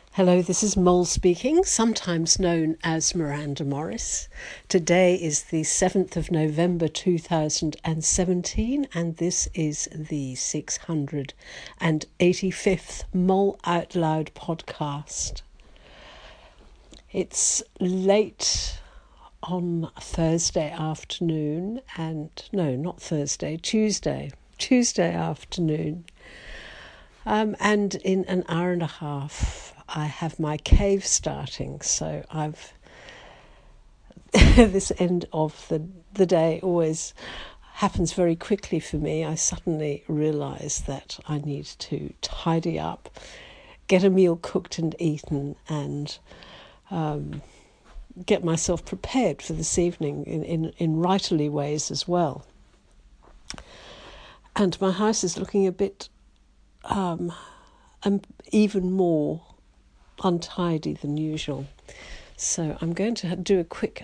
Hello, this is Mole speaking, sometimes known as Miranda Morris. Today is the 7th of November 2017, and this is the 685th Mole Out Loud podcast. It's late on Thursday afternoon, Tuesday afternoon. And in an hour and a half, I have my cave starting. So this end of the day always happens very quickly for me. I suddenly realise that I need to tidy up, get a meal cooked and eaten, and get myself prepared for this evening in writerly ways as well. And my house is looking a bit even more untidy than usual. So I'm going to have a quick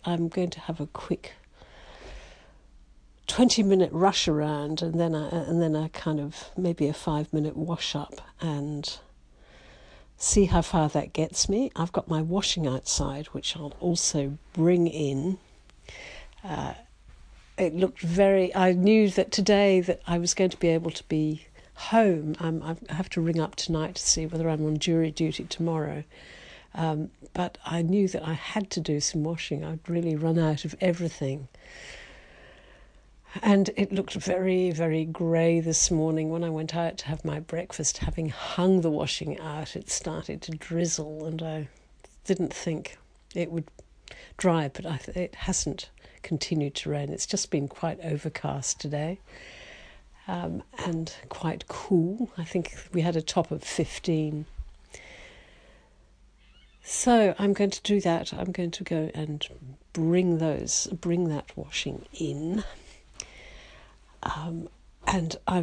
20-minute rush around, and then a kind of maybe a 5-minute wash up and see how far that gets me. I've got my washing outside, which I'll also bring in. I knew that today that I was going to be able to be home. I have to ring up tonight to see whether I'm on jury duty tomorrow. But I knew that I had to do some washing. I'd really run out of everything. And it looked very, very grey this morning when I went out to have my breakfast. Having hung the washing out, it started to drizzle, and I didn't think it would dry, but it hasn't continued to rain. It's just been quite overcast today. And quite cool. I think we had a top of 15. So I'm going to do that. I'm going to go and bring that washing in. And I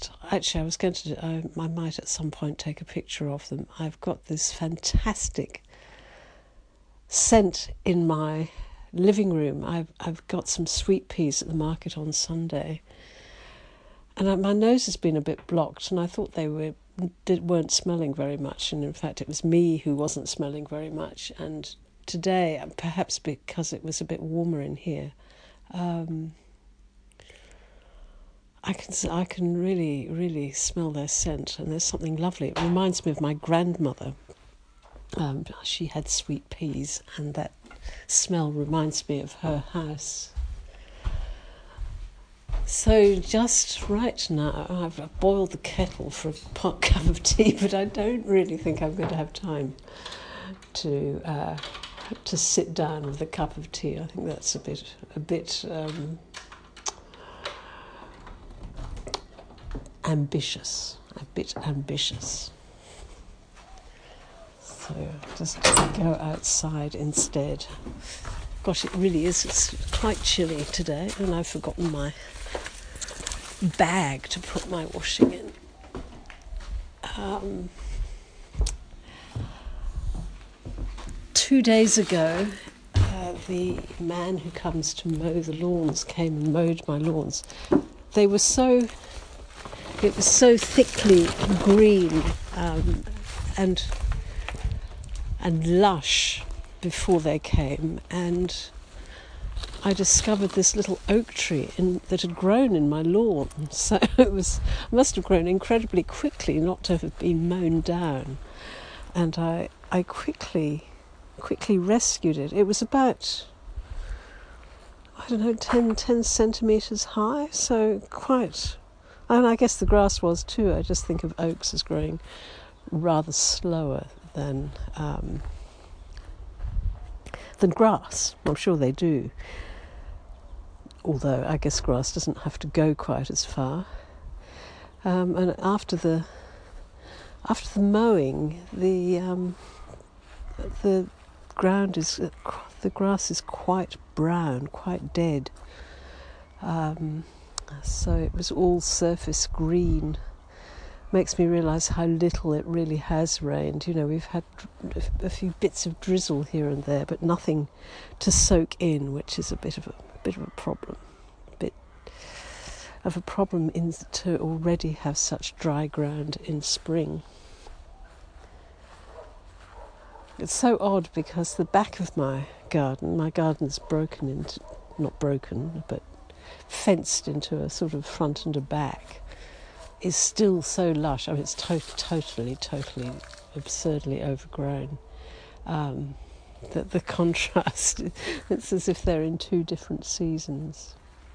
might at some point take a picture of them. I've got this fantastic scent in my living room. I've got some sweet peas at the market on Sunday. And my nose has been a bit blocked, and I thought they weren't smelling very much. And in fact, it was me who wasn't smelling very much. And today, perhaps because it was a bit warmer in here, I can really, really smell their scent. And there's something lovely. It reminds me of my grandmother. She had sweet peas, and that smell reminds me of her house. So just right now, I've boiled the kettle for a pot cup of tea, but I don't really think I'm going to have time to sit down with a cup of tea. I think that's a bit ambitious. So just go outside instead. Gosh, it really is. It's quite chilly today, and I've forgotten my bag to put my washing in. 2 days ago, the man who comes to mow the lawns came and mowed my lawns. It was so thickly green and lush before they came, and I discovered this little oak tree that had grown in my lawn. So it must have grown incredibly quickly not to have been mown down. And I quickly rescued it. It was about, 10 centimetres high, so quite. And I guess the grass was too. I just think of oaks as growing rather slower than grass. I'm sure they do. Although I guess grass doesn't have to go quite as far. And after the mowing, the grass is quite brown, quite dead. So it was all surface green. Makes me realise how little it really has rained. We've had a few bits of drizzle here and there, but nothing to soak in, which is a bit of a problem. To already have such dry ground in spring. It's so odd because the back of my garden's not broken, but fenced into a sort of front and a back, is still so lush. I mean, it's totally absurdly overgrown. The contrast, it's as if they're in two different seasons.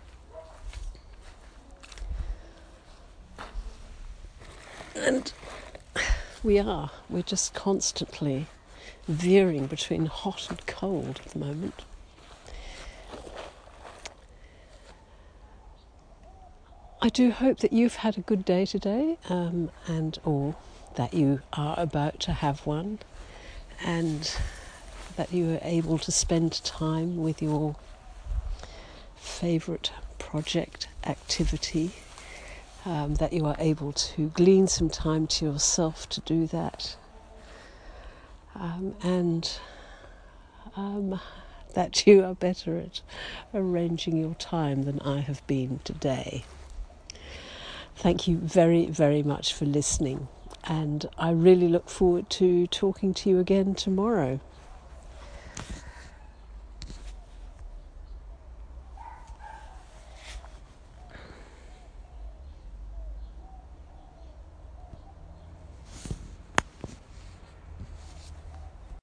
And we're just constantly veering between hot and cold at the moment. I do hope that you've had a good day today, or that you are about to have one, and that you are able to spend time with your favourite project activity, that you are able to glean some time to yourself to do that, and that you are better at arranging your time than I have been today. Thank you very, very much for listening, and I really look forward to talking to you again tomorrow.